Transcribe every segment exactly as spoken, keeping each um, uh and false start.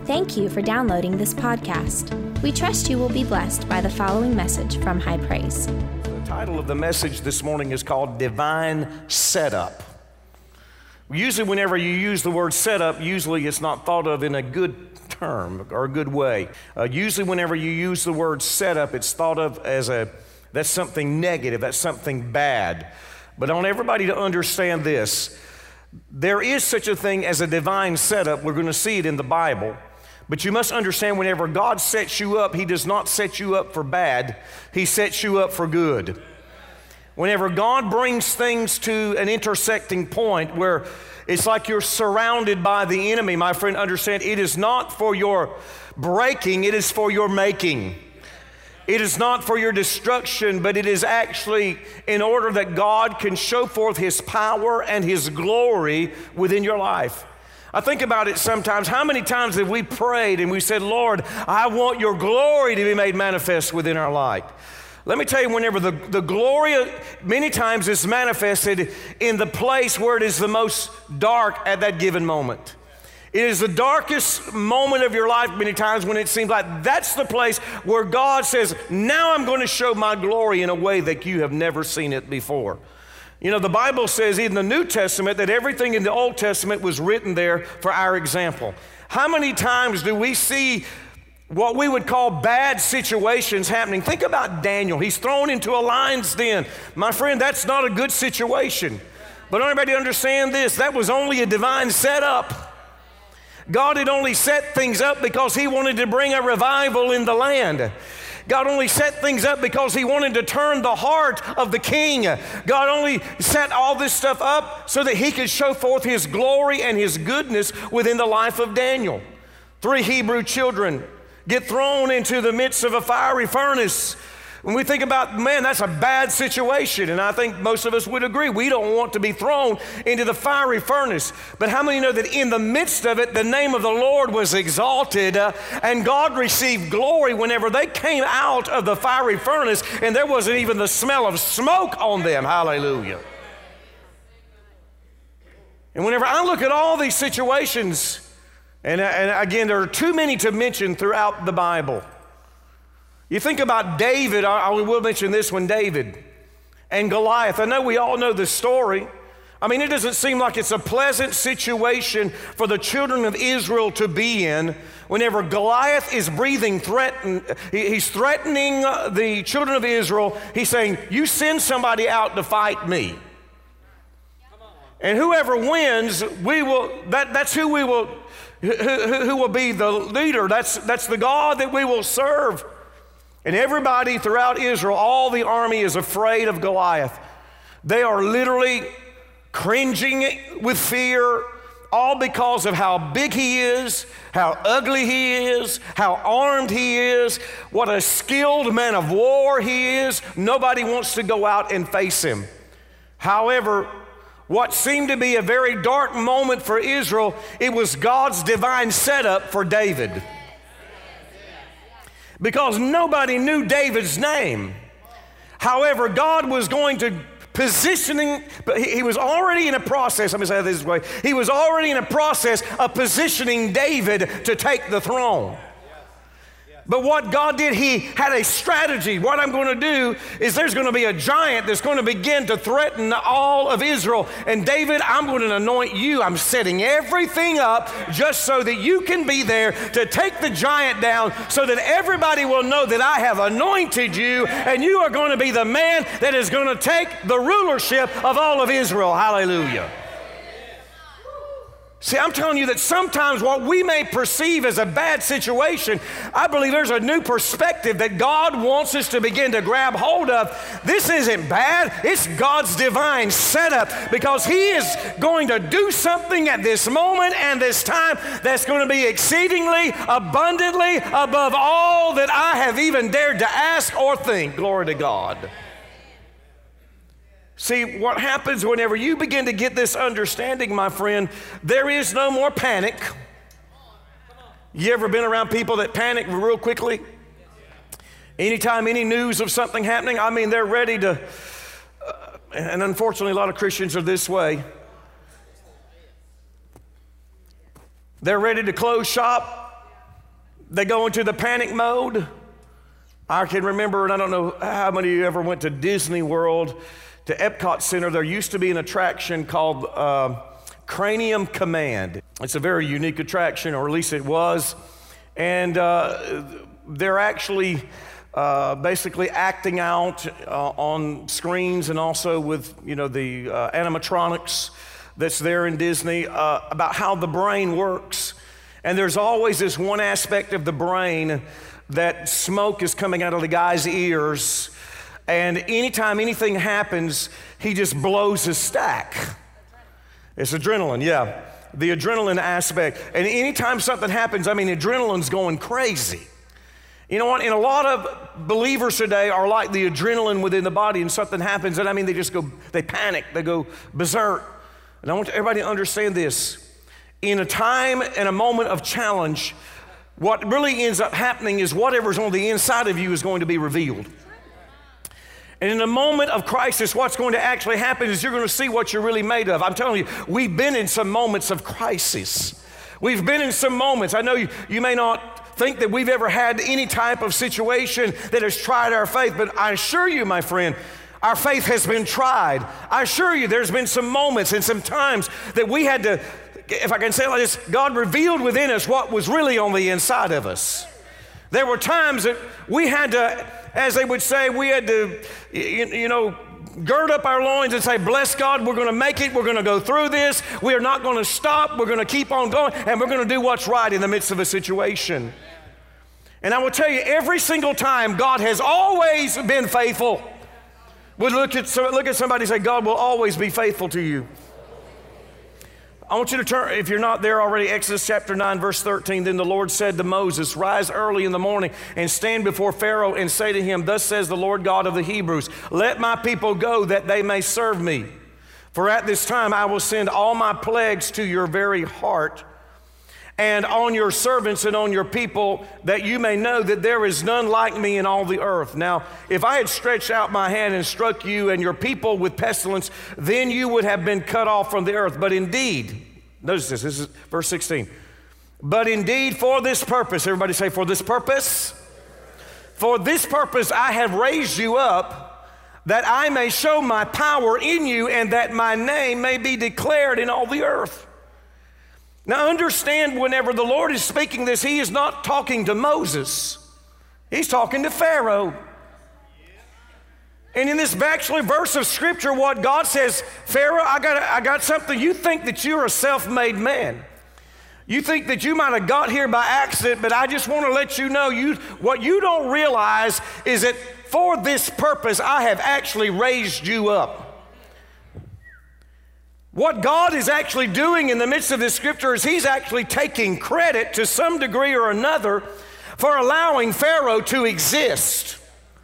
Thank you for downloading this podcast. We trust you will be blessed by the following message from High Praise. The title of the message this morning is called Divine Setup. Usually whenever you use the word setup, usually it's not thought of in a good term or a good way. Uh, usually whenever you use the word setup, it's thought of as a, that's something negative, that's something bad. But I want everybody to understand this. There is such a thing as a divine setup. We're going to see it in the Bible. But you must understand, whenever God sets you up, He does not set you up for bad. He sets you up for good. Whenever God brings things to an intersecting point where it's like you're surrounded by the enemy, my friend, understand, it is not for your breaking, it is for your making. It is not for your destruction, but it is actually in order that God can show forth His power and His glory within your life. I think about it sometimes. How many times have we prayed and we said, Lord, I want your glory to be made manifest within our life? Let me tell you, whenever the, the glory many times is manifested in the place where it is the most dark at that given moment. It is the darkest moment of your life many times when it seems like that's the place where God says, now I'm going to show my glory in a way that you have never seen it before. You know, the Bible says in the New Testament that everything in the Old Testament was written there for our example. How many times do we see what we would call bad situations happening? Think about Daniel. He's thrown into a lion's den. My friend, that's not a good situation. But everybody understand this, that was only a divine setup. God had only set things up because He wanted to bring a revival in the land. God only set things up because He wanted to turn the heart of the king. God only set all this stuff up so that He could show forth His glory and His goodness within the life of Daniel. Three Hebrew children get thrown into the midst of a fiery furnace. When we think about, man, that's a bad situation, and I think most of us would agree, we don't want to be thrown into the fiery furnace. But how many know that in the midst of it, the name of the Lord was exalted, uh, and God received glory whenever they came out of the fiery furnace, and there wasn't even the smell of smoke on them. Hallelujah. And whenever I look at all these situations, and, and again, there are too many to mention throughout the Bible. You think about David, I will mention this one, David and Goliath. I know we all know this story. I mean, it doesn't seem like it's a pleasant situation for the children of Israel to be in whenever Goliath is breathing threaten. He's threatening the children of Israel. He's saying, you send somebody out to fight me. And whoever wins, we will, that, that's who we will, who, who, who will be the leader. That's, that's the God that we will serve. And everybody throughout Israel, all the army is afraid of Goliath. They are literally cringing with fear, all because of how big he is, how ugly he is, how armed he is, what a skilled man of war he is. Nobody wants to go out and face him. However, what seemed to be a very dark moment for Israel, it was God's divine setup for David. Because nobody knew David's name. However, God was going to positioning, but he was already in a process, let me say it this way, he was already in a process of positioning David to take the throne. But what God did, He had a strategy. What I'm going to do is there's going to be a giant that's going to begin to threaten all of Israel. And David, I'm going to anoint you. I'm setting everything up just so that you can be there to take the giant down so that everybody will know that I have anointed you and you are going to be the man that is going to take the rulership of all of Israel. Hallelujah. See, I'm telling you that sometimes what we may perceive as a bad situation, I believe there's a new perspective that God wants us to begin to grab hold of. This isn't bad. It's God's divine setup because He is going to do something at this moment and this time that's going to be exceedingly abundantly above all that I have even dared to ask or think. Glory to God. See, what happens whenever you begin to get this understanding, my friend, there is no more panic. You ever been around people that panic real quickly? Anytime any news of something happening, I mean, they're ready to, uh, and unfortunately a lot of Christians are this way. They're ready to close shop they go into the panic mode. I can remember, and I don't know how many of you ever went to Disney World, to Epcot Center. There used to be an attraction called uh, Cranium Command. It's a very unique attraction, or at least it was. And uh, they're actually uh, basically acting out uh, on screens and also with, you know, the uh, animatronics that's there in Disney uh, about how the brain works. And there's always this one aspect of the brain that smoke is coming out of the guy's ears, and anytime anything happens, he just blows his stack. It's adrenaline, yeah, the adrenaline aspect. And anytime something happens, I mean, adrenaline's going crazy. You know what? And a lot of believers today are like the adrenaline within the body, and something happens, and I mean, they just go, they panic, they go berserk. And I want everybody to understand this. In a time and a moment of challenge, what really ends up happening is whatever's on the inside of you is going to be revealed. And in a moment of crisis, what's going to actually happen is you're going to see what you're really made of. I'm telling you, we've been in some moments of crisis. We've been in some moments. I know you, you may not think that we've ever had any type of situation that has tried our faith, but I assure you, my friend, our faith has been tried. I assure you, there's been some moments and some times that we had to, if I can say it like this, God revealed within us what was really on the inside of us. There were times that we had to, as they would say, we had to, you, you know, gird up our loins and say, bless God, we're going to make it. We're going to go through this. We are not going to stop. We're going to keep on going, and we're going to do what's right in the midst of a situation. And I will tell you, every single time, God has always been faithful. We'll look at, look at somebody and say, God will always be faithful to you. I want you to turn, if you're not there already, Exodus chapter nine, verse thirteen. Then the Lord said to Moses, rise early in the morning and stand before Pharaoh and say to him, thus says the Lord God of the Hebrews, let my people go that they may serve me. For at this time I will send all my plagues to your very heart and on your servants and on your people, that you may know that there is none like me in all the earth. Now, if I had stretched out my hand and struck you and your people with pestilence, then you would have been cut off from the earth. But indeed, notice this, this is verse sixteen. But indeed for this purpose, everybody say, for this purpose, for this purpose I have raised you up, that I may show my power in you and that my name may be declared in all the earth. Now understand, whenever the Lord is speaking this, he is not talking to Moses. He's talking to Pharaoh. And in this actually verse of scripture, what God says, Pharaoh, I got, I got something. You think that you're a self-made man. You think that you might have got here by accident, but I just want to let you know, you, what you don't realize is that for this purpose, I have actually raised you up. What God is actually doing in the midst of this scripture is he's actually taking credit to some degree or another for allowing Pharaoh to exist.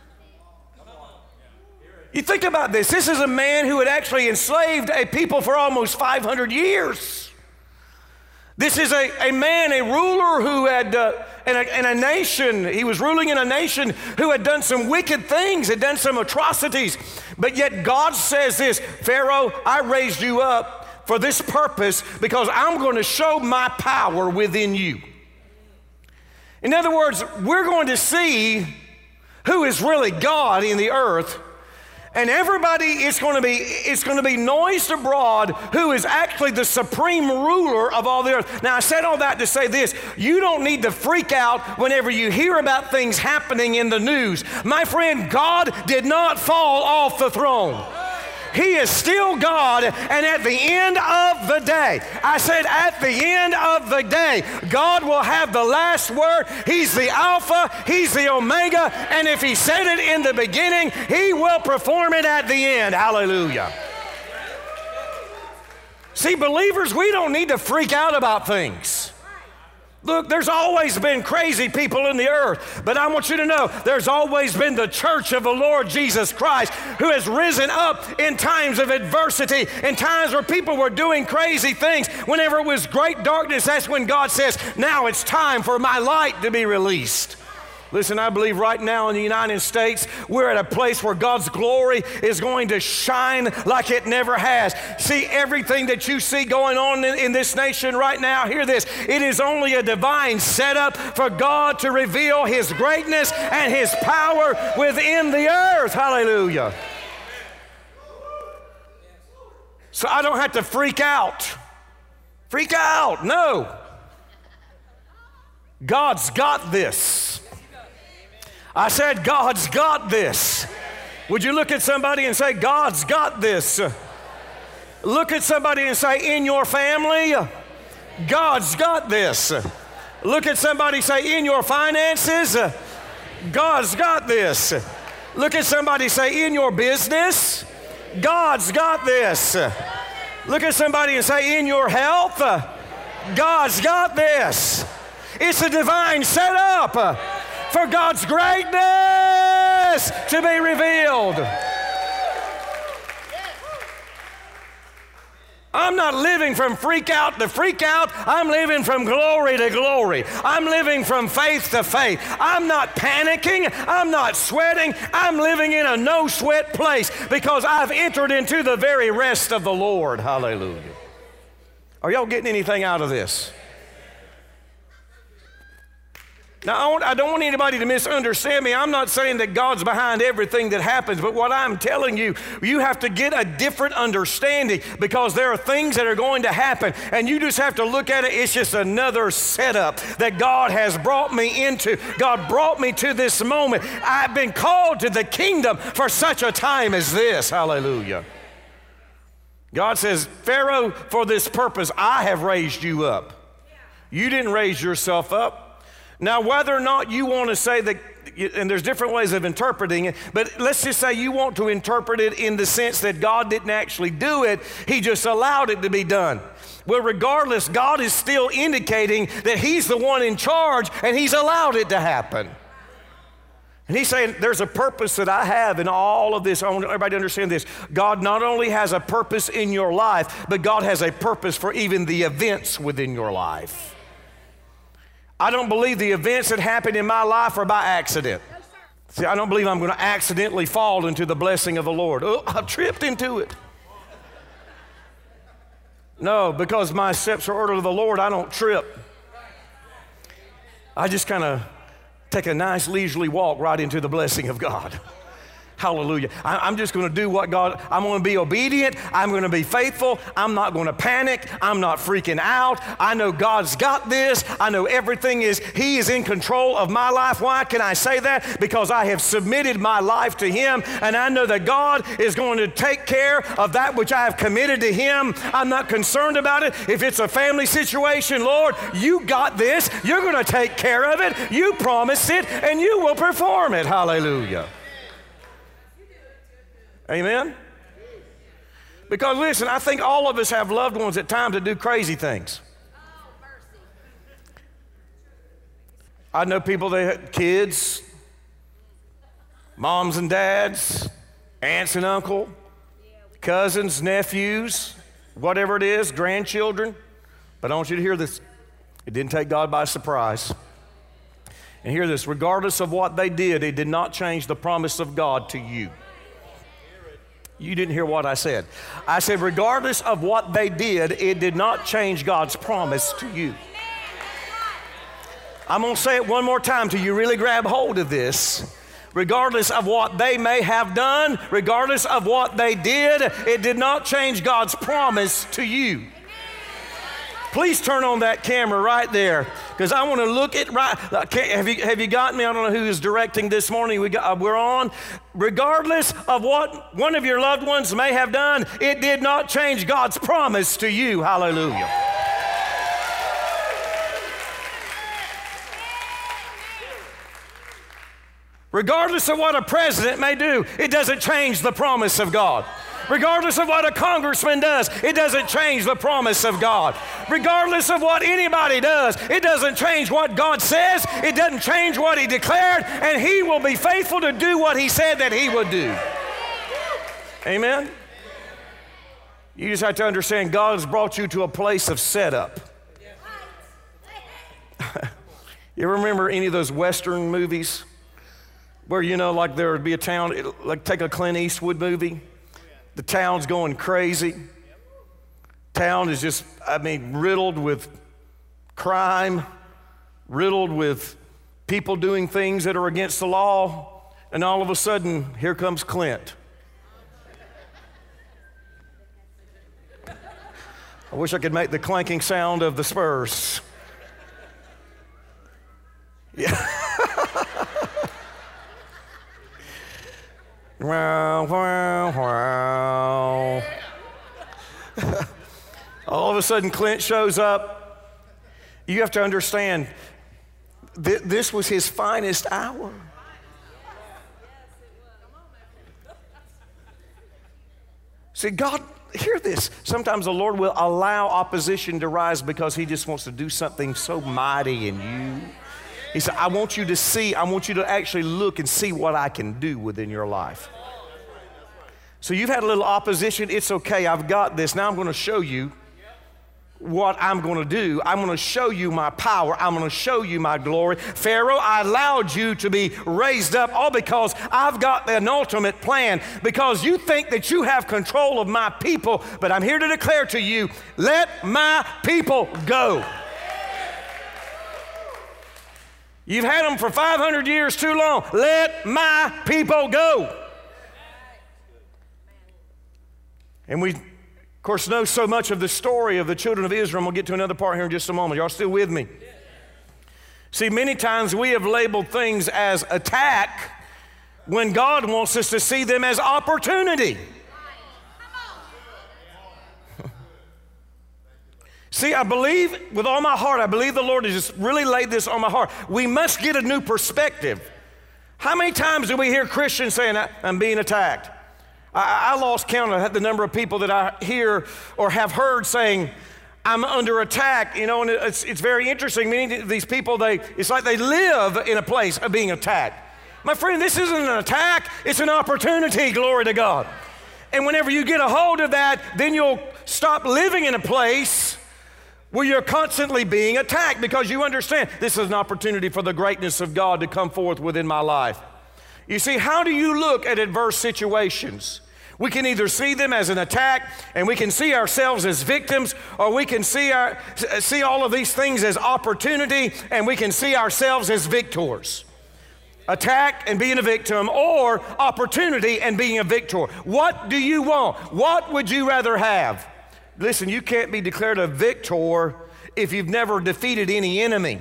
You think about this. This is a man who had actually enslaved a people for almost five hundred years. This is a, a man, a ruler who had, uh, in, a, in a nation, he was ruling in a nation who had done some wicked things, had done some atrocities. But yet God says this, Pharaoh, I raised you up for this purpose because I'm going to show my power within you. In other words, we're going to see who is really God in the earth. And everybody, it's going to be, it's going to be noised abroad who is actually the supreme ruler of all the earth. Now, I said all that to say this. You don't need to freak out whenever you hear about things happening in the news. My friend, God did not fall off the throne. He is still God, and at the end of the day, I said at the end of the day, God will have the last word. He's the Alpha, He's the Omega, and if He said it in the beginning, He will perform it at the end. Hallelujah. See, believers, we don't need to freak out about things. Look, there's always been crazy people in the earth, but I want you to know there's always been the church of the Lord Jesus Christ who has risen up in times of adversity, in times where people were doing crazy things. Whenever it was great darkness, that's when God says, now it's time for my light to be released. Listen, I believe right now in the United States, we're at a place where God's glory is going to shine like it never has. See, everything that you see going on in, in this nation right now, hear this, it is only a divine setup for God to reveal His greatness and His power within the earth. Hallelujah. So I don't have to freak out. Freak out, no. God's got this. I said, God's got this. Would you look at somebody and say, God's got this? Look at somebody and say, in your family, God's got this. Look at somebody and say, in your finances, God's got this. Look at somebody and say, in your business, God's got this. Look at somebody and say, in your health, God's got this. It's a divine setup for God's greatness to be revealed. I'm not living from freak out to freak out. I'm living from glory to glory. I'm living from faith to faith. I'm not panicking. I'm not sweating. I'm living in a no sweat place because I've entered into the very rest of the Lord. Hallelujah. Are y'all getting anything out of this? Now, I, want, I don't want anybody to misunderstand me. I'm not saying that God's behind everything that happens, but what I'm telling you, you have to get a different understanding because there are things that are going to happen, and you just have to look at it. It's just another setup that God has brought me into. God brought me to this moment. I've been called to the kingdom for such a time as this. Hallelujah. God says, Pharaoh, for this purpose, I have raised you up. You didn't raise yourself up. Now, whether or not you want to say that, and there's different ways of interpreting it, but let's just say you want to interpret it in the sense that God didn't actually do it, He just allowed it to be done. Well, regardless, God is still indicating that He's the one in charge and He's allowed it to happen. And He's saying there's a purpose that I have in all of this. I want everybody to understand this. God not only has a purpose in your life, but God has a purpose for even the events within your life. I don't believe the events that happen in my life are by accident. See, I don't believe I'm going to accidentally fall into the blessing of the Lord. Oh, I tripped into it. No, because my steps are ordered of the Lord, I don't trip. I just kind of take a nice leisurely walk right into the blessing of God. Hallelujah. I, I'm just going to do what God, I'm going to be obedient. I'm going to be faithful. I'm not going to panic. I'm not freaking out. I know God's got this. I know everything is, He is in control of my life. Why can I say that? Because I have submitted my life to Him, and I know that God is going to take care of that which I have committed to Him. I'm not concerned about it. If it's a family situation, Lord, you got this. You're going to take care of it. You promised it, and you will perform it. Hallelujah. Amen? Because listen, I think all of us have loved ones at times that do crazy things. I know people that had kids, moms and dads, aunts and uncle, cousins, nephews, whatever it is, grandchildren. But I want you to hear this. It didn't take God by surprise. And hear this, regardless of what they did, it did not change the promise of God to you. You didn't hear what I said. I said, regardless of what they did, it did not change God's promise to you. I'm going to say it one more time till you really grab hold of this. Regardless of what they may have done, regardless of what they did, it did not change God's promise to you. Please turn on that camera right there, because I want to look at right. Have you, have you got me? I don't know who is directing this morning. We got, we're on. Regardless of what one of your loved ones may have done, it did not change God's promise to you. Hallelujah. Regardless of what a president may do, it doesn't change the promise of God. Regardless of what a congressman does, it doesn't change the promise of God. Regardless of what anybody does, it doesn't change what God says. It doesn't change what He declared, and He will be faithful to do what He said that He would do. Amen? You just have to understand God has brought you to a place of setup. You ever remember any of those Western movies where, you know, like there would be a town, like take a Clint Eastwood movie, the town's going crazy. Town is just, I mean, riddled with crime, riddled with people doing things that are against the law, and all of a sudden, here comes Clint. I wish I could make the clanking sound of the Spurs. Yeah. Wow, wow, wow. All of a sudden, Clint shows up. You have to understand, th- this was his finest hour. See, God, hear this. Sometimes the Lord will allow opposition to rise because he just wants to do something so mighty in you. He said, I want you to see, I want you to actually look and see what I can do within your life. So you've had a little opposition. It's okay. I've got this. Now I'm going to show you what I'm going to do. I'm going to show you my power. I'm going to show you my glory. Pharaoh, I allowed you to be raised up all because I've got an ultimate plan, because you think that you have control of my people, but I'm here to declare to you, let my people go. You've had them for five hundred years too long. Let my people go. And we, of course, know so much of the story of the children of Israel. We'll get to another part here in just a moment. Y'all still with me? See, many times we have labeled things as attack when God wants us to see them as opportunity. See, I believe with all my heart, I believe the Lord has just really laid this on my heart. We must get a new perspective. How many times do we hear Christians saying, I'm being attacked? I, I lost count of the number of people that I hear or have heard saying, I'm under attack, you know, and it's, it's very interesting. Many of these people, they, it's like they live in a place of being attacked. My friend, this isn't an attack, it's an opportunity, glory to God. And whenever you get a hold of that, then you'll stop living in a place where you're constantly being attacked, because you understand this is an opportunity for the greatness of God to come forth within my life. You see, how do you look at adverse situations? We can either see them as an attack and we can see ourselves as victims, or we can see our, see all of these things as opportunity and we can see ourselves as victors. Attack and being a victim, or opportunity and being a victor. What do you want? What would you rather have? Listen, you can't be declared a victor if you've never defeated any enemy.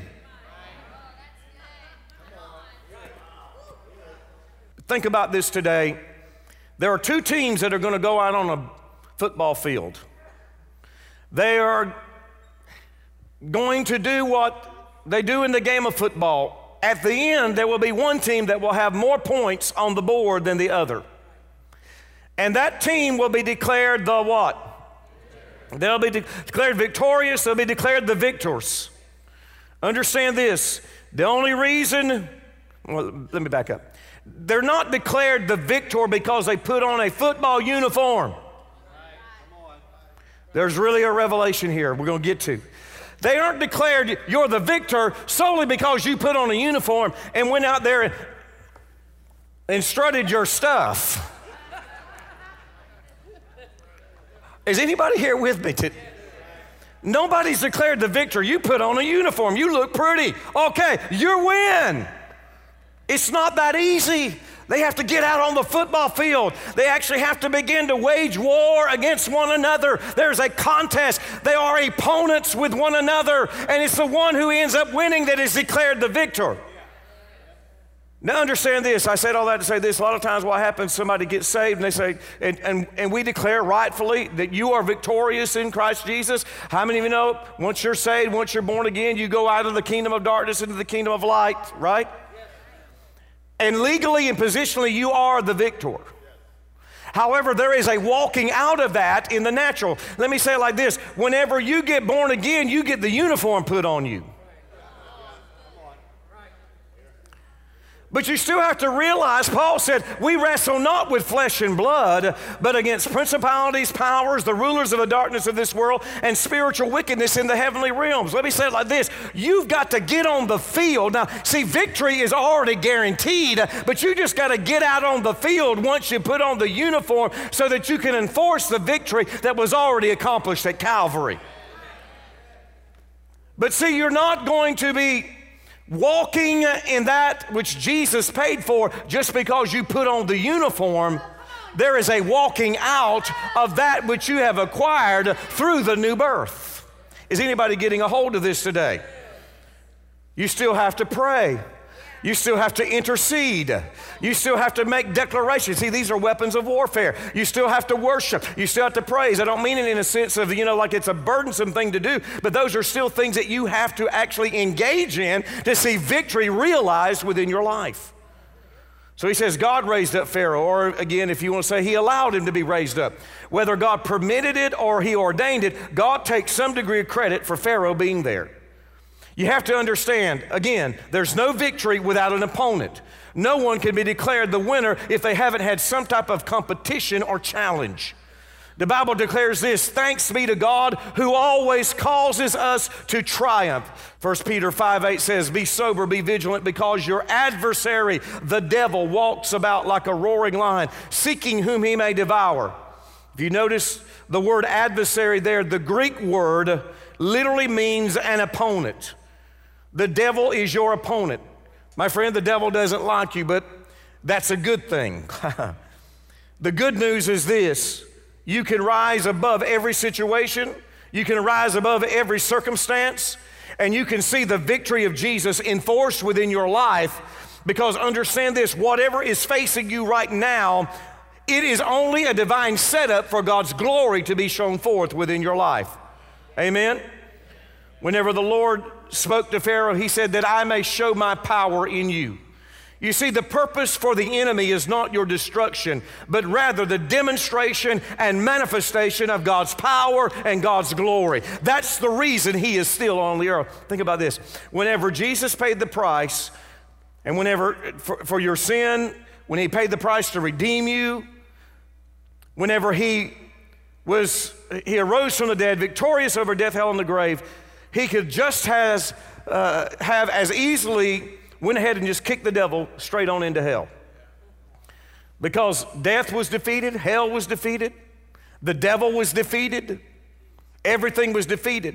Think about this today. There are two teams that are going to go out on a football field. They are going to do what they do in the game of football. At the end, there will be one team that will have more points on the board than the other. And that team will be declared the what? They'll be de- declared victorious. They'll be declared the victors. Understand this. The only reason, well, let me back up. They're not declared the victor because they put on a football uniform. There's really a revelation here we're going to get to. They aren't declared you're the victor solely because you put on a uniform and went out there and, and strutted your stuff. Is anybody here with me today? Nobody's declared the victor. You put on a uniform. You look pretty. Okay, you win. It's not that easy. They have to get out on the football field. They actually have to begin to wage war against one another. There's a contest. They are opponents with one another, and it's the one who ends up winning that is declared the victor. Now understand this. I said all that to say this. A lot of times what happens, somebody gets saved and they say, and, and, and we declare rightfully that you are victorious in Christ Jesus. How many of you know once you're saved, once you're born again, you go out of the kingdom of darkness into the kingdom of light, right? And legally and positionally, you are the victor. However, there is a walking out of that in the natural. Let me say it like this. Whenever you get born again, you get the uniform put on you. But you still have to realize, Paul said, we wrestle not with flesh and blood, but against principalities, powers, the rulers of the darkness of this world, and spiritual wickedness in the heavenly realms. Let me say it like this. You've got to get on the field. Now, see, victory is already guaranteed, but you just got to get out on the field once you put on the uniform so that you can enforce the victory that was already accomplished at Calvary. But see, you're not going to be walking in that which Jesus paid for just because you put on the uniform. There is a walking out of that which you have acquired through the new birth. Is anybody getting a hold of this today? You still have to pray. You still have to intercede. You still have to make declarations. See, these are weapons of warfare. You still have to worship. You still have to praise. I don't mean it in a sense of, you know, like it's a burdensome thing to do, but those are still things that you have to actually engage in to see victory realized within your life. So he says God raised up Pharaoh, or again, if you want to say he allowed him to be raised up. Whether God permitted it or he ordained it, God takes some degree of credit for Pharaoh being there. You have to understand, again, there's no victory without an opponent. No one can be declared the winner if they haven't had some type of competition or challenge. The Bible declares this, thanks be to God who always causes us to triumph. First Peter five eight says, be sober, be vigilant, because your adversary, the devil, walks about like a roaring lion, seeking whom he may devour. If you notice the word adversary there, the Greek word literally means an opponent. The devil is your opponent. My friend, the devil doesn't like you, but that's a good thing. The good news is this. You can rise above every situation. You can rise above every circumstance. And you can see the victory of Jesus enforced within your life. Because understand this, whatever is facing you right now, it is only a divine setup for God's glory to be shown forth within your life. Amen? Whenever the Lord spoke to Pharaoh, he said that I may show my power in you. You see, the purpose for the enemy is not your destruction, but rather the demonstration and manifestation of God's power and God's glory. That's the reason he is still on the earth. Think about this. Whenever Jesus paid the price, and whenever for, for your sin, when he paid the price to redeem you, whenever he was, he arose from the dead, victorious over death, hell, and the grave, he could just has, uh, have as easily went ahead and just kicked the devil straight on into hell. Because death was defeated, hell was defeated, the devil was defeated, everything was defeated.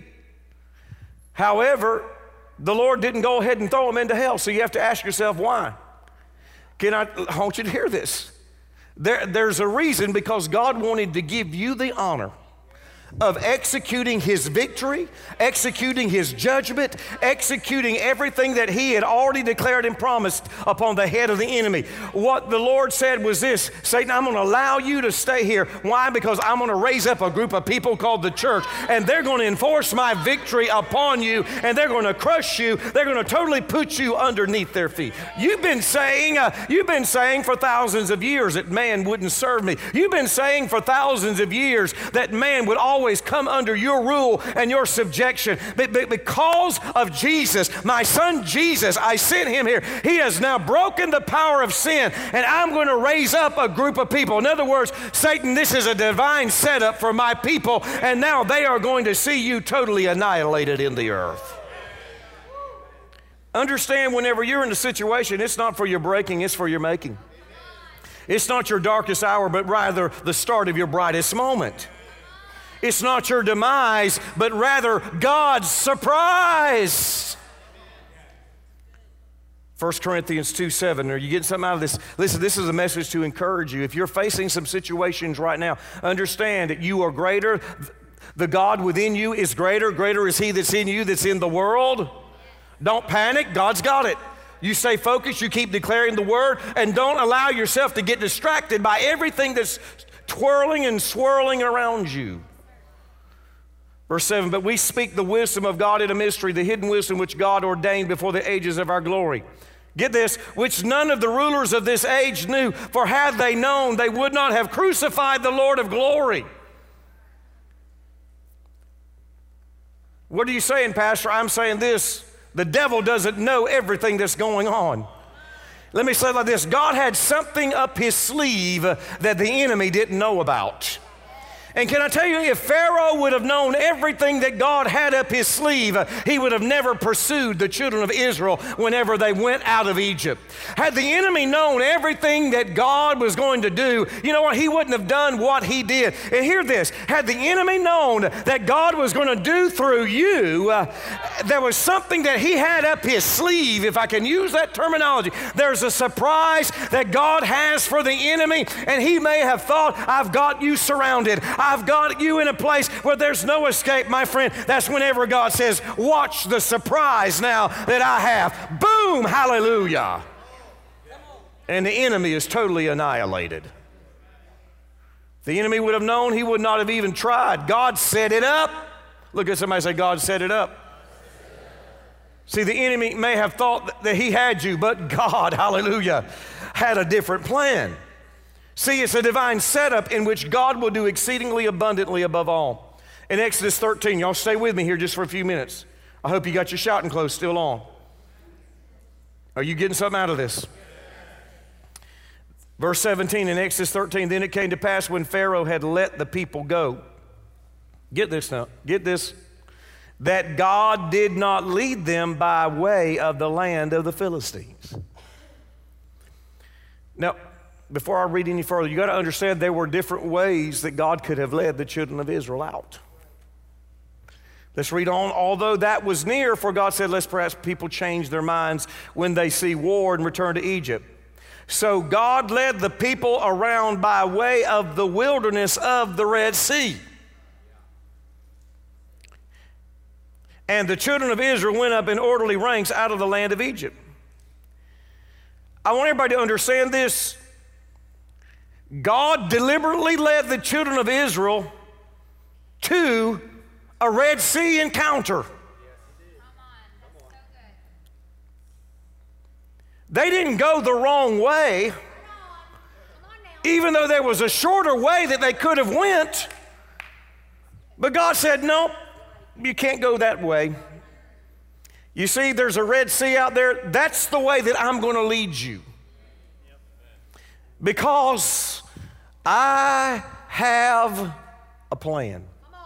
However, the Lord didn't go ahead and throw him into hell, so you have to ask yourself why. Can I, I want you to hear this. There, there's a reason, because God wanted to give you the honor of executing his victory, executing his judgment, executing everything that he had already declared and promised upon the head of the enemy. What the Lord said was this, Satan, I'm going to allow you to stay here. Why? Because I'm going to raise up a group of people called the church, and they're going to enforce my victory upon you, and they're going to crush you. They're going to totally put you underneath their feet. You've been saying, uh, you've been saying for thousands of years that man wouldn't serve me. You've been saying for thousands of years that man would always always come under your rule and your subjection. But, but because of Jesus, my son Jesus, I sent him here. He has now broken the power of sin, and I'm going to raise up a group of people. In other words, Satan, this is a divine setup for my people, and now they are going to see you totally annihilated in the earth. Understand, whenever you're in a situation, it's not for your breaking, it's for your making. It's not your darkest hour, but rather the start of your brightest moment. It's not your demise, but rather God's surprise. First Corinthians two seven, are you getting something out of this? Listen, this is a message to encourage you. If you're facing some situations right now, understand that you are greater. The God within you is greater. Greater is he that's in you that's in the world. Don't panic. God's got it. You stay focused. You keep declaring the word, and don't allow yourself to get distracted by everything that's twirling and swirling around you. Verse seven, but we speak the wisdom of God in a mystery, the hidden wisdom which God ordained before the ages of our glory. Get this, which none of the rulers of this age knew, for had they known, they would not have crucified the Lord of glory. What are you saying, Pastor? I'm saying this, the devil doesn't know everything that's going on. Let me say it like this. God had something up his sleeve that the enemy didn't know about. And can I tell you, if Pharaoh would have known everything that God had up his sleeve, he would have never pursued the children of Israel whenever they went out of Egypt. Had the enemy known everything that God was going to do, you know what? He wouldn't have done what he did. And hear this, had the enemy known that God was going to do through you, uh, there was something that he had up his sleeve, if I can use that terminology. There's a surprise that God has for the enemy, and he may have thought, I've got you surrounded. I've got you in a place where there's no escape, my friend. That's whenever God says, watch the surprise now that I have. Boom, hallelujah. And the enemy is totally annihilated. If the enemy would have known, he would not have even tried. God set it up. Look at somebody say, God set it up. See, the enemy may have thought that he had you, but God, hallelujah, had a different plan. See, it's a divine setup in which God will do exceedingly abundantly above all. In Exodus thirteen, y'all stay with me here just for a few minutes. I hope you got your shouting clothes still on. Are you getting something out of this? Verse seventeen in Exodus thirteen, then it came to pass when Pharaoh had let the people go. Get this now, get this. That God did not lead them by way of the land of the Philistines. Now, before I read any further, you got to understand there were different ways that God could have led the children of Israel out. Let's read on. Although that was near, for God said, lest perhaps people change their minds when they see war and return to Egypt. So God led the people around by way of the wilderness of the Red Sea. And the children of Israel went up in orderly ranks out of the land of Egypt. I want everybody to understand this. God deliberately led the children of Israel to a Red Sea encounter. They didn't go the wrong way, even though there was a shorter way that they could have went. But God said, nope, you can't go that way. You see, there's a Red Sea out there. That's the way that I'm going to lead you. Because I have a plan.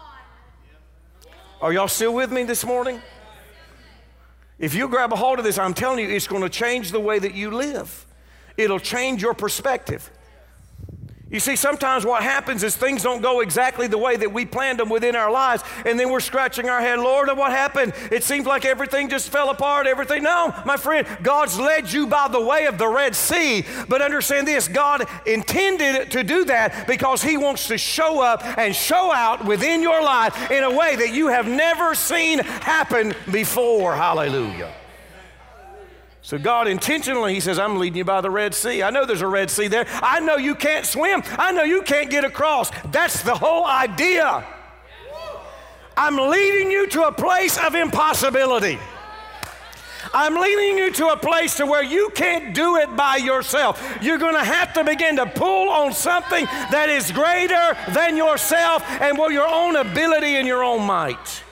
Are y'all still with me this morning? If you grab a hold of this, I'm telling you, it's going to change the way that you live. It'll change your perspective. You see, sometimes what happens is things don't go exactly the way that we planned them within our lives, and then we're scratching our head, Lord, what happened? It seems like everything just fell apart, everything. No, my friend, God's led you by the way of the Red Sea, but understand this, God intended to do that because he wants to show up and show out within your life in a way that you have never seen happen before. Hallelujah. So God intentionally, he says, I'm leading you by the Red Sea. I know there's a Red Sea there. I know you can't swim. I know you can't get across. That's the whole idea. I'm leading you to a place of impossibility. I'm leading you to a place to where you can't do it by yourself. You're going to have to begin to pull on something that is greater than yourself and well, your own ability and your own might.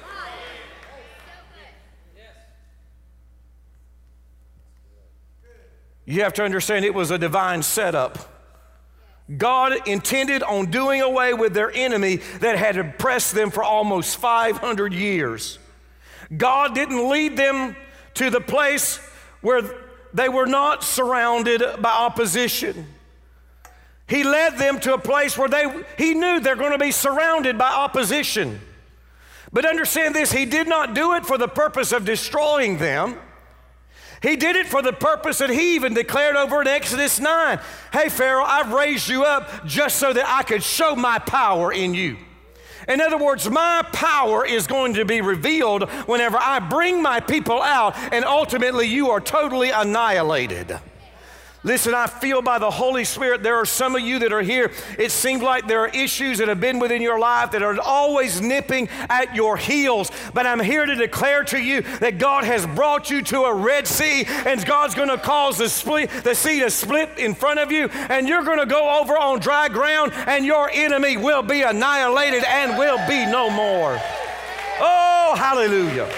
You have to understand it was a divine setup. God intended on doing away with their enemy that had oppressed them for almost five hundred years. God didn't lead them to the place where they were not surrounded by opposition. He led them to a place where they, he knew they're going to be surrounded by opposition. But understand this, he did not do it for the purpose of destroying them. He did it for the purpose that he even declared over in Exodus nine. Hey, Pharaoh, I've raised you up just so that I could show my power in you. In other words, my power is going to be revealed whenever I bring my people out, and ultimately you are totally annihilated. Listen, I feel by the Holy Spirit there are some of you that are here. It seems like there are issues that have been within your life that are always nipping at your heels. But I'm here to declare to you that God has brought you to a Red Sea, and God's going to cause the, split, the sea to split in front of you, and you're going to go over on dry ground, and your enemy will be annihilated and will be no more. Oh, hallelujah.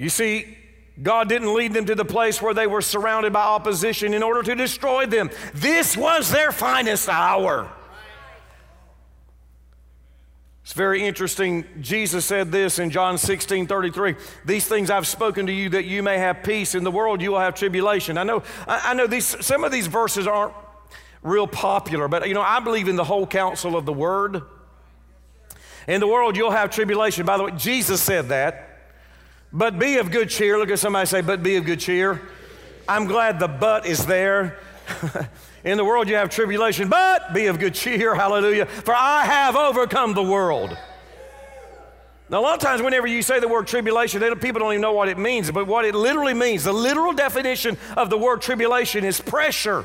You see, God didn't lead them to the place where they were surrounded by opposition in order to destroy them. This was their finest hour. It's very interesting. Jesus said this in John sixteen thirty-three. These things I've spoken to you that you may have peace. In the world you will have tribulation. I know, I know these, some of these verses aren't real popular, but you know, I believe in the whole counsel of the word. In the world you'll have tribulation. By the way, Jesus said that. But be of good cheer. Look at somebody say, but be of good cheer. I'm glad the but is there. In the world you have tribulation, but be of good cheer, hallelujah, for I have overcome the world. Now, a lot of times whenever you say the word tribulation, they don't, people don't even know what it means, but what it literally means, the literal definition of the word tribulation is pressure.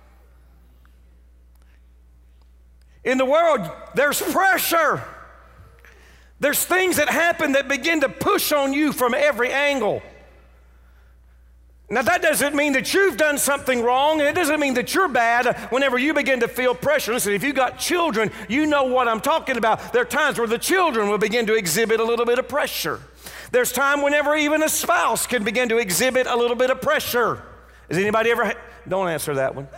In the world, there's pressure. There's things that happen that begin to push on you from every angle. Now, that doesn't mean that you've done something wrong, and it doesn't mean that you're bad whenever you begin to feel pressure. Listen, if you've got children, you know what I'm talking about. There are times where the children will begin to exhibit a little bit of pressure. There's time whenever even a spouse can begin to exhibit a little bit of pressure. Has anybody ever, ha- don't answer that one.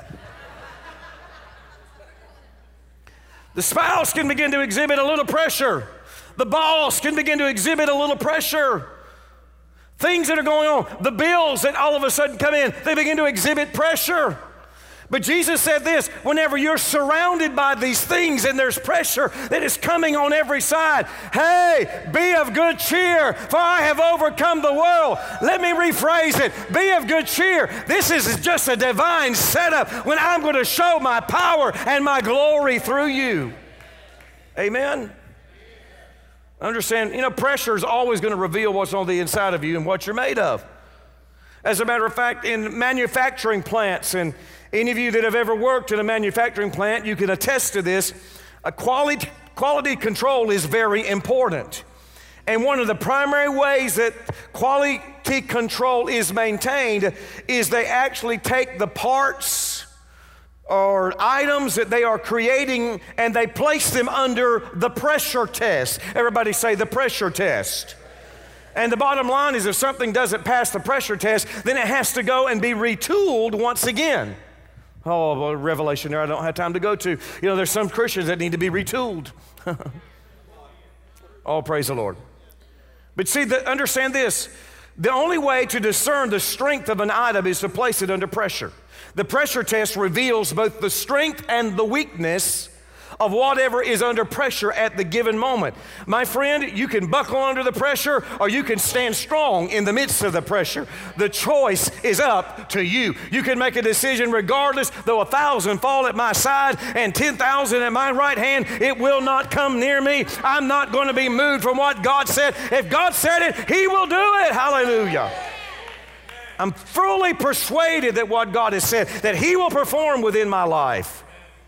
The spouse can begin to exhibit a little pressure. The boss can begin to exhibit a little pressure. Things that are going on, the bills that all of a sudden come in, they begin to exhibit pressure. But Jesus said this, whenever you're surrounded by these things and there's pressure that is coming on every side, hey, be of good cheer, for I have overcome the world. Let me rephrase it. Be of good cheer. This is just a divine setup when I'm going to show my power and my glory through you. Amen. Understand, you know, pressure is always going to reveal what's on the inside of you and what you're made of. As a matter of fact, in manufacturing plants, and any of you that have ever worked in a manufacturing plant, you can attest to this, a quality, quality control is very important. And one of the primary ways that quality control is maintained is they actually take the parts or items that they are creating and they place them under the pressure test. Everybody say the pressure test. And the bottom line is if something doesn't pass the pressure test, then it has to go and be retooled once again. Oh, well, revelation there I don't have time to go to. You know, there's some Christians that need to be retooled. Oh, praise the Lord. But see, the, understand this. The only way to discern the strength of an item is to place it under pressure. The pressure test reveals both the strength and the weakness of whatever is under pressure at the given moment. My friend, you can buckle under the pressure or you can stand strong in the midst of the pressure. The choice is up to you. You can make a decision regardless, though a thousand fall at my side and ten thousand at my right hand, it will not come near me. I'm not going to be moved from what God said. If God said it, He will do it. Hallelujah. I'm fully persuaded that what God has said, that He will perform within my life.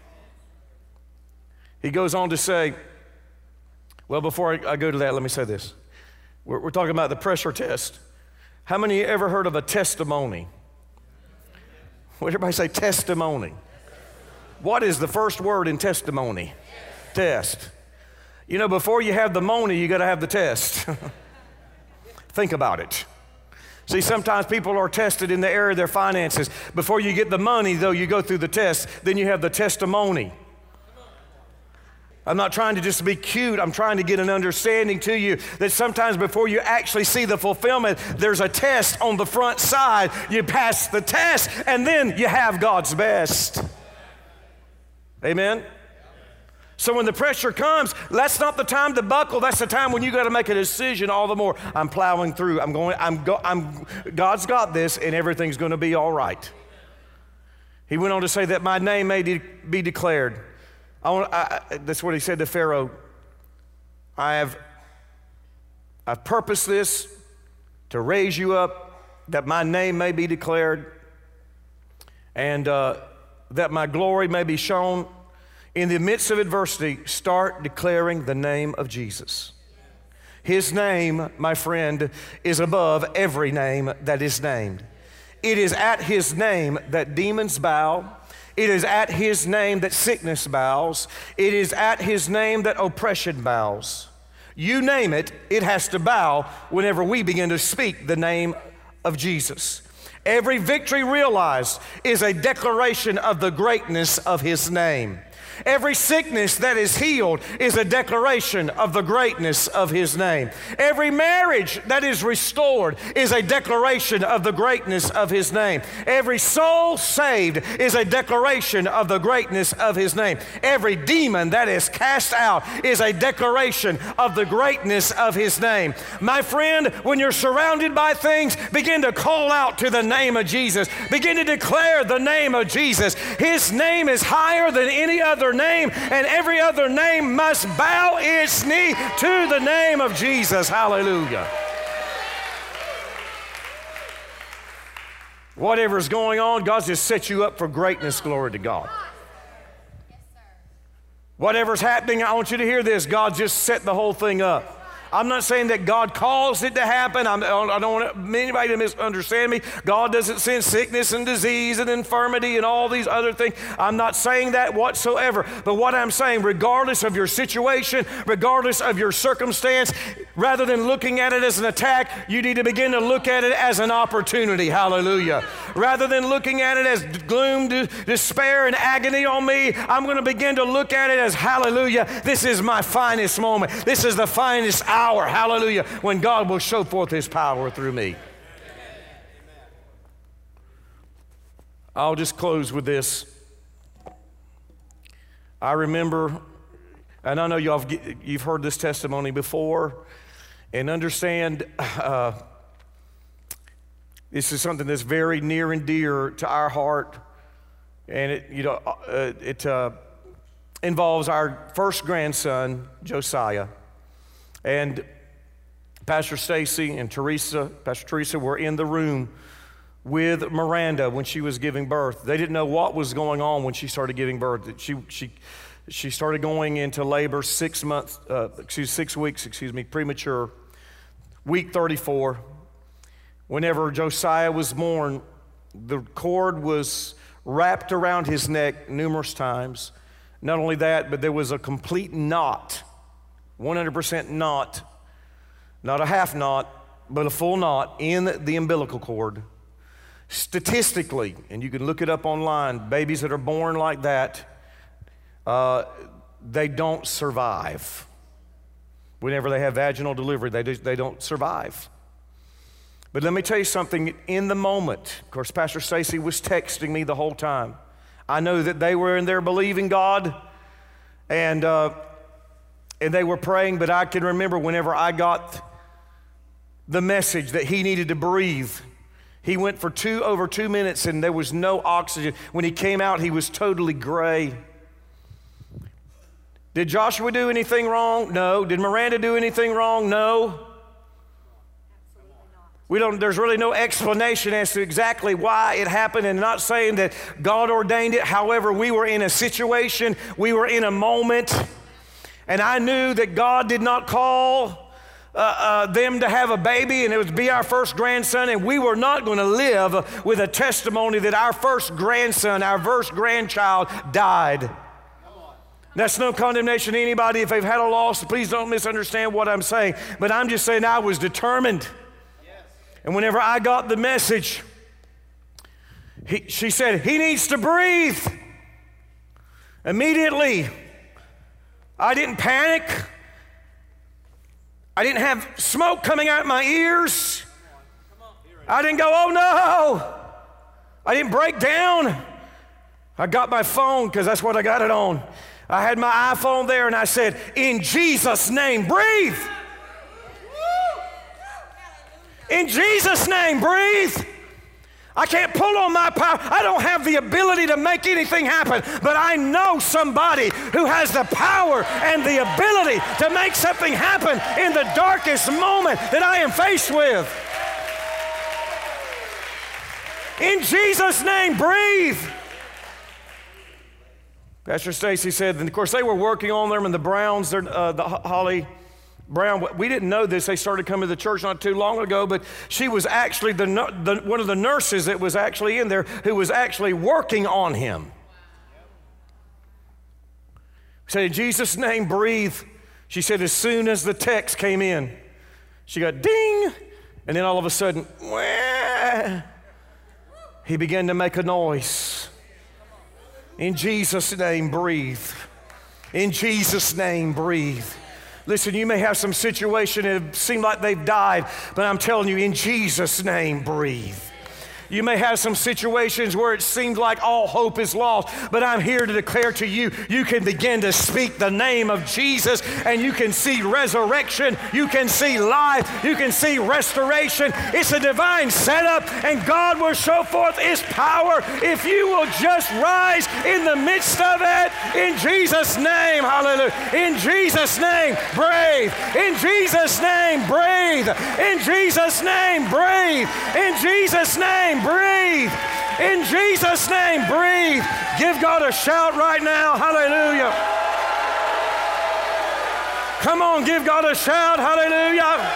He goes on to say, well, before I, I go to that, let me say this. We're, we're talking about the pressure test. How many of you ever heard of a testimony? What everybody say, testimony. What is the first word in testimony? Test. You know, before you have the money, you got to have the test. Think about it. See, sometimes people are tested in the area of their finances. Before you get the money, though, you go through the test. Then you have the testimony. I'm not trying to just be cute. I'm trying to get an understanding to you that sometimes before you actually see the fulfillment, there's a test on the front side. You pass the test, and then you have God's best. Amen? So when the pressure comes, that's not the time to buckle. That's the time when you got to make a decision all the more. I'm plowing through. I'm going, I'm, go, I'm, God's got this, and everything's going to be all right. He went on to say that my name may de- be declared. I want, I, I, that's what he said to Pharaoh. I have I've purposed this to raise you up, that my name may be declared, and uh, that my glory may be shown. In the midst of adversity, start declaring the name of Jesus. His name, my friend, is above every name that is named. It is at His name that demons bow. It is at His name that sickness bows. It is at His name that oppression bows. You name it, it has to bow whenever we begin to speak the name of Jesus. Every victory realized is a declaration of the greatness of His name. Every sickness that is healed is a declaration of the greatness of His name. Every marriage that is restored is a declaration of the greatness of His name. Every soul saved is a declaration of the greatness of His name. Every demon that is cast out is a declaration of the greatness of His name. My friend, when you're surrounded by things, begin to call out to the name of Jesus. Begin to declare the name of Jesus. His name is higher than any other name, and every other name must bow its knee to the name of Jesus. Hallelujah. Whatever's going on, God's just set you up for greatness. Glory to God. Whatever's happening, I want you to hear this. God just set the whole thing up. I'm not saying that God caused it to happen. I'm, I don't want anybody to misunderstand me. God doesn't send sickness and disease and infirmity and all these other things. I'm not saying that whatsoever. But what I'm saying, regardless of your situation, regardless of your circumstance, rather than looking at it as an attack, you need to begin to look at it as an opportunity. Hallelujah. Rather than looking at it as gloom, despair, and agony on me, I'm going to begin to look at it as, hallelujah, this is my finest moment. This is the finest hour. Hour, hallelujah, when God will show forth His power through me. I'll just close with this. I remember, and I know y'all you've heard this testimony before, and understand uh, this is something that's very near and dear to our heart, and it you know uh, it uh, involves our first grandson, Josiah. And Pastor Stacy and Teresa, Pastor Teresa were in the room with Miranda when she was giving birth. They didn't know what was going on when she started giving birth. She she she started going into labor six months, uh, excuse six weeks, excuse me, premature, week thirty-four. Whenever Josiah was born, the cord was wrapped around his neck numerous times. Not only that, but there was a complete knot. one hundred percent knot, not a half knot, but a full knot in the umbilical cord. Statistically, and you can look it up online, babies that are born like that, uh, they don't survive. Whenever they have vaginal delivery, they, do, they don't survive. But let me tell you something, in the moment, of course, Pastor Stacy was texting me the whole time. I know that they were in there believing God, and uh, And they were praying, but I can remember whenever I got the message that he needed to breathe. He went for two over two minutes and there was no oxygen. When he came out, he was totally gray. Did Joshua do anything wrong? No. Did Miranda do anything wrong? No. We don't, there's really no explanation as to exactly why it happened, and not saying that God ordained it. However, we were in a situation, we were in a moment. And I knew that God did not call uh, uh, them to have a baby, and it would be our first grandson, and we were not going to live with a testimony that our first grandson, our first grandchild died. That's no condemnation to anybody. If they've had a loss, please don't misunderstand what I'm saying. But I'm just saying I was determined. And whenever I got the message, he, she said, he needs to breathe. Immediately, I didn't panic. I didn't have smoke coming out my ears. I didn't go, oh no. I didn't break down. I got my phone because that's what I got it on. I had my iPhone there and I said, in Jesus' name, breathe. In Jesus' name, breathe. I can't pull on my power. I don't have the ability to make anything happen, but I know somebody who has the power and the ability to make something happen in the darkest moment that I am faced with. In Jesus' name, breathe. Pastor Stacy said, and of course they were working on them, and the Browns, uh, the Holly Brown, we didn't know this. They started coming to the church not too long ago, but she was actually the, the one of the nurses that was actually in there who was actually working on him. Said, in Jesus' name, breathe. She said as soon as the text came in, she got ding, and then all of a sudden, wah, he began to make a noise. In Jesus' name, breathe. In Jesus' name, breathe. Listen, you may have some situation that seem like they've died, but I'm telling you, in Jesus' name, breathe. You may have some situations where it seems like all hope is lost, but I'm here to declare to you, you can begin to speak the name of Jesus and you can see resurrection, you can see life, you can see restoration. It's a divine setup and God will show forth His power if you will just rise in the midst of it. In Jesus' name, hallelujah. In Jesus' name, breathe. In Jesus' name, breathe. In Jesus' name, breathe. In Jesus' name, breathe. In Jesus' name, breathe. Give God a shout right now. Hallelujah. Come on, give God a shout. Hallelujah.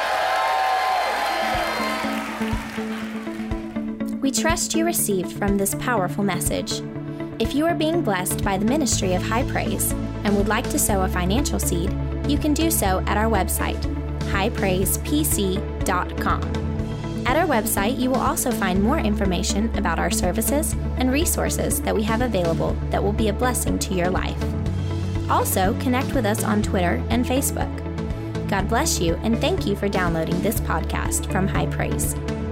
We trust you received from this powerful message. If you are being blessed by the ministry of High Praise and would like to sow a financial seed, you can do so at our website, high praise p c dot com. At our website, you will also find more information about our services and resources that we have available that will be a blessing to your life. Also, connect with us on Twitter and Facebook. God bless you, and thank you for downloading this podcast from High Praise.